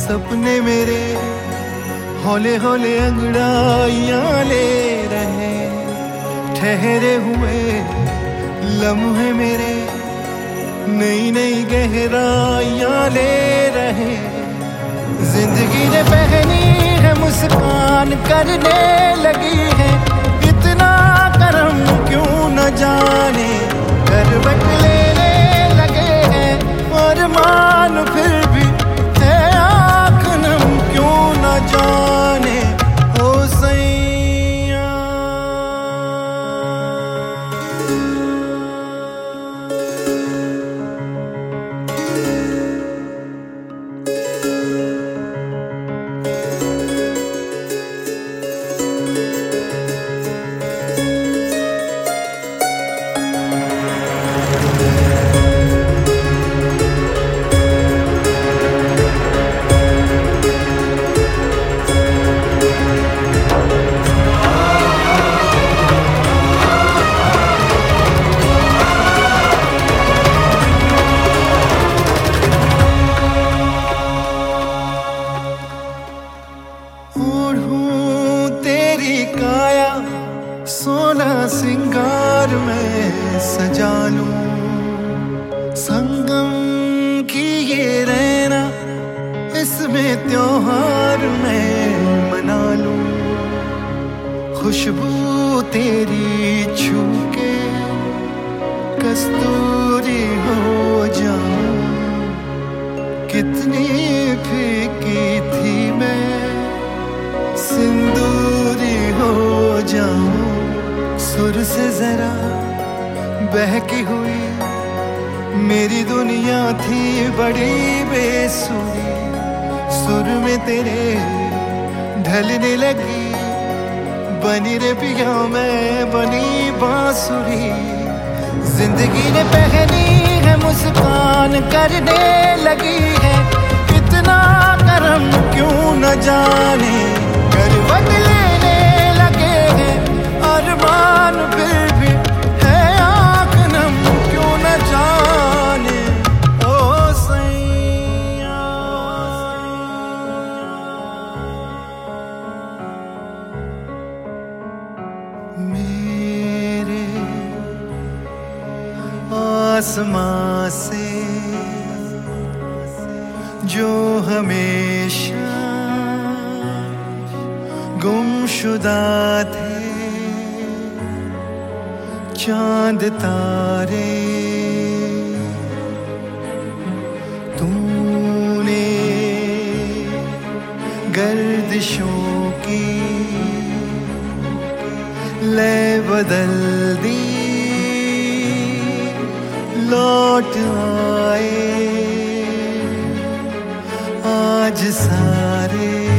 सपने मेरे हौले हौले अंगड़ाइयां ले रहे, ठहरे हुए लम्हे मेरे नई नई गहराइयां ले रहे। जिंदगी ने पहनी है मुस्कान करने लगी है, इतना करम क्यों न जाने करवट लेने लगे हैं। और मान फिर भी है आँख नम क्यों न जाने ओ सैया। काया सोना सिंगार में सजा लूं, संगम की ये रहना इसमें त्योहार में मना लूं। खुशबू तेरी छू के कस्तूरी हो जाऊं, कितनी फीकी थी मैं सिंदूरी हो जाऊं। सुर से जरा बहकी हुई मेरी दुनिया थी बड़ी बेसुरी, सुर में तेरे ढलने लगी बनी रे पिया मैं बनी बांसुरी। जिंदगी ने पहनी है मुस्कान करने लगी है, इतना करम क्यों न जाने करवट लेने लगे हैं। अरमान फिर भी है आँख नम क्यों न जाने ओ सैया। मेरे आसमां से जो हमेशा गुमशुदा थे चांद तारे, तूने गर्दिशों की लय बदल दी, लौट आए आज सारे